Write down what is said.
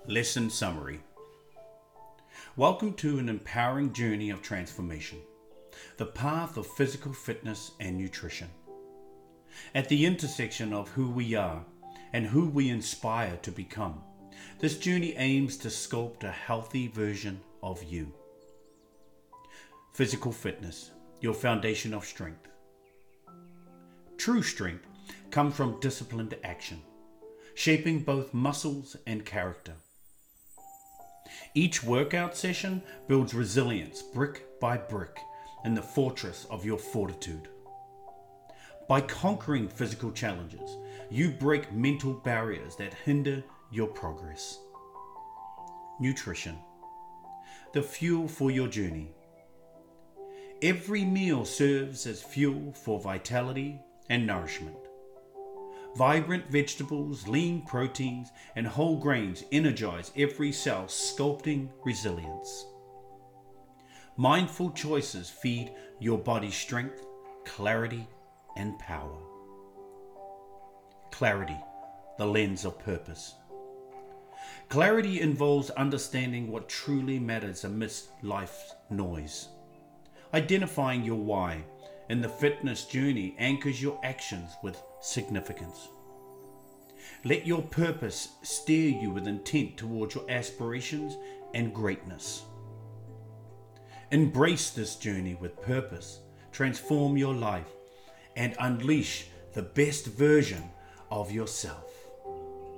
Lesson Summary. Welcome to an empowering journey of transformation, the path of physical fitness and nutrition. At the intersection of who we are and who we inspire to become, this journey aims to sculpt a healthy version of you. Physical fitness, your foundation of strength. True strength comes from disciplined action, shaping both muscles and character. Each workout session builds resilience brick by brick in the fortress of your fortitude. By conquering physical challenges, you break mental barriers that hinder your progress. Nutrition, the fuel for your journey. Every meal serves as fuel for vitality and nourishment. Vibrant vegetables, lean proteins, and whole grains energize every cell, sculpting resilience. Mindful choices feed your body's strength, clarity, and power. Clarity, the lens of purpose. Clarity involves understanding what truly matters amidst life's noise. Identifying your why in the fitness journey anchors your actions with significance. Let your purpose steer you with intent towards your aspirations and greatness. Embrace this journey with purpose, transform your life, and unleash the best version of yourself.